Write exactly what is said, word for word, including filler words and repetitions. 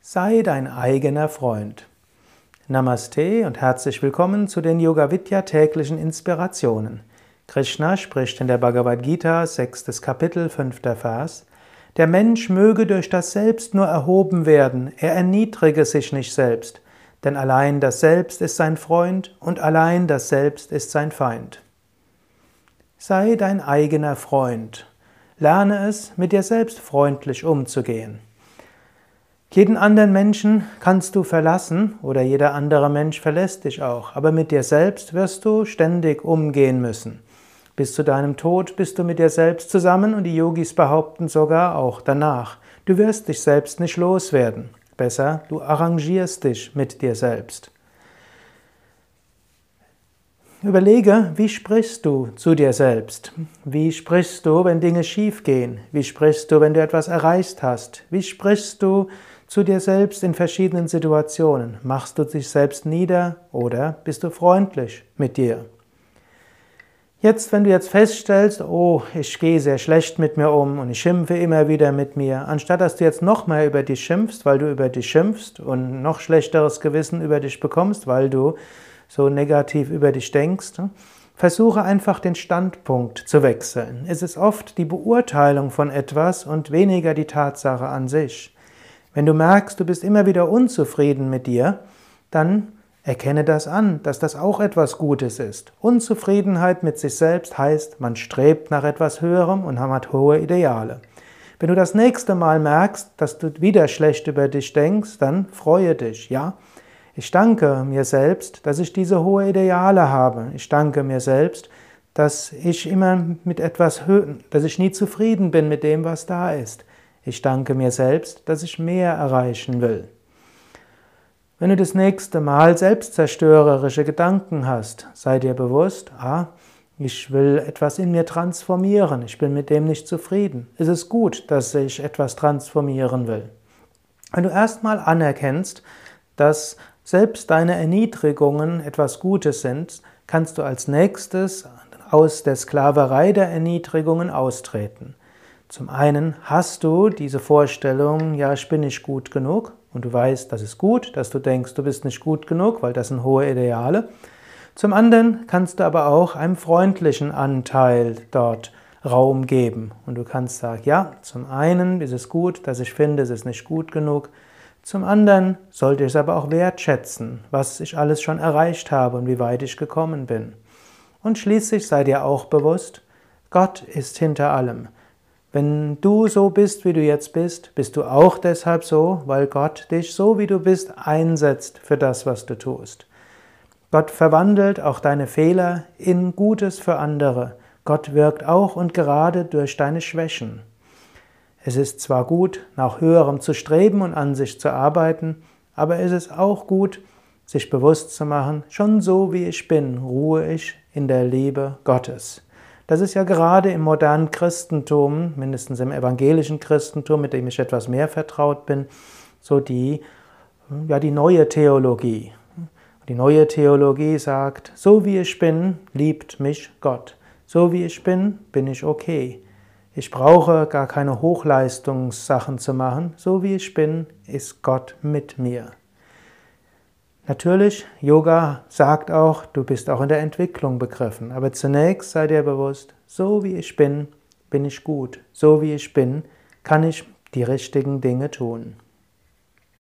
Sei dein eigener Freund. Namaste und herzlich willkommen zu den Yoga Vidya täglichen Inspirationen. Krishna spricht in der Bhagavad Gita, sechstes Kapitel, fünfter Vers: Der Mensch möge durch das Selbst nur erhoben werden, er erniedrige sich nicht selbst, denn allein das Selbst ist sein Freund und allein das Selbst ist sein Feind. Sei dein eigener Freund. Lerne es, mit dir selbst freundlich umzugehen. Jeden anderen Menschen kannst du verlassen oder jeder andere Mensch verlässt dich auch, aber mit dir selbst wirst du ständig umgehen müssen. Bis zu deinem Tod bist du mit dir selbst zusammen und die Yogis behaupten sogar auch danach. Du wirst dich selbst nicht loswerden. Besser, du arrangierst dich mit dir selbst. Überlege, wie sprichst du zu dir selbst? Wie sprichst du, wenn Dinge schief gehen? Wie sprichst du, wenn du etwas erreicht hast? Wie sprichst du zu dir selbst in verschiedenen Situationen? Machst du dich selbst nieder oder bist du freundlich mit dir? Jetzt, wenn du jetzt feststellst, oh, ich gehe sehr schlecht mit mir um und ich schimpfe immer wieder mit mir, anstatt dass du jetzt noch mehr über dich schimpfst, weil du über dich schimpfst und noch schlechteres Gewissen über dich bekommst, weil du so negativ über dich denkst, versuche einfach den Standpunkt zu wechseln. Es ist oft die Beurteilung von etwas und weniger die Tatsache an sich. Wenn du merkst, du bist immer wieder unzufrieden mit dir, dann erkenne das an, dass das auch etwas Gutes ist. Unzufriedenheit mit sich selbst heißt, man strebt nach etwas Höherem und man hat hohe Ideale. Wenn du das nächste Mal merkst, dass du wieder schlecht über dich denkst, dann freue dich, ja? Ich danke mir selbst, dass ich diese hohe Ideale habe. Ich danke mir selbst, dass ich immer mit etwas, dass ich nie zufrieden bin mit dem, was da ist. Ich danke mir selbst, dass ich mehr erreichen will. Wenn du das nächste Mal selbstzerstörerische Gedanken hast, sei dir bewusst, ah, ich will etwas in mir transformieren, ich bin mit dem nicht zufrieden. Es ist gut, dass ich etwas transformieren will. Wenn du erstmal anerkennst, dass selbst deine Erniedrigungen etwas Gutes sind, kannst du als nächstes aus der Sklaverei der Erniedrigungen austreten. Zum einen hast du diese Vorstellung, ja, ich bin nicht gut genug, und du weißt, das ist gut, dass du denkst, du bist nicht gut genug, weil das sind hohe Ideale. Zum anderen kannst du aber auch einem freundlichen Anteil dort Raum geben. Und du kannst sagen, ja, zum einen ist es gut, dass ich finde, es ist nicht gut genug. Zum anderen sollte ich es aber auch wertschätzen, was ich alles schon erreicht habe und wie weit ich gekommen bin. Und schließlich sei dir auch bewusst, Gott ist hinter allem. Wenn du so bist, wie du jetzt bist, bist du auch deshalb so, weil Gott dich so, wie du bist, einsetzt für das, was du tust. Gott verwandelt auch deine Fehler in Gutes für andere. Gott wirkt auch und gerade durch deine Schwächen. Es ist zwar gut, nach Höherem zu streben und an sich zu arbeiten, aber es ist auch gut, sich bewusst zu machen, schon so wie ich bin, ruhe ich in der Liebe Gottes. Das ist ja gerade im modernen Christentum, mindestens im evangelischen Christentum, mit dem ich etwas mehr vertraut bin, so die, ja, die neue Theologie. Die neue Theologie sagt, so wie ich bin, liebt mich Gott. So wie ich bin, bin ich okay. Ich brauche gar keine Hochleistungssachen zu machen. So wie ich bin, ist Gott mit mir. Natürlich, Yoga sagt auch, du bist auch in der Entwicklung begriffen. Aber zunächst sei dir bewusst, so wie ich bin, bin ich gut. So wie ich bin, kann ich die richtigen Dinge tun.